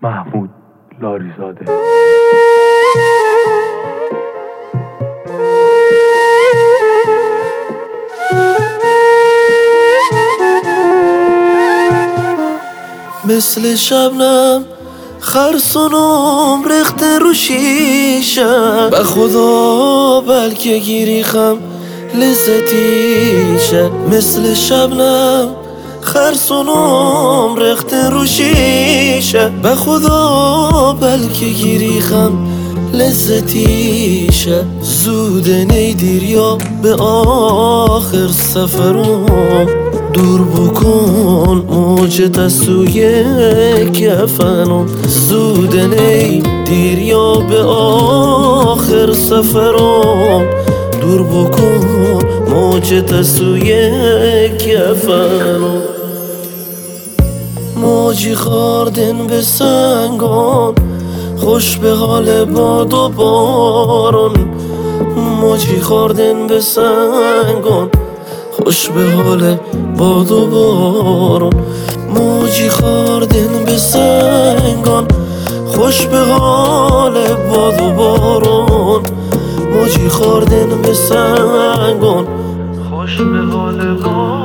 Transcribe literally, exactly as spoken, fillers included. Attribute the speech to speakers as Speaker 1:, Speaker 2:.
Speaker 1: محمود لاریزاده.
Speaker 2: مثل شبنم خرسونم ریخته رو شیشه، به خدا بلکه گیری خم لذتیشه. مثل شبنم خرسونم ریخته رو شیشه، به خدا بلکه گیری خم لذتیشه. زود نیدیر یا به آخر سفرم، دور بکن موجت از سوی کفنم. زود نیدیر یا به آخر سفرم، دور بکن موجت از سوی کفنم. موجی خاردن به سنگان، خوش به حال باد و بارون. موجی خاردن به سنگان، خوش به حال باد و بارون. موجی خاردن به سنگان، خوش به حال باد و بارون. موجی خاردن به سنگان، خوش به حال باد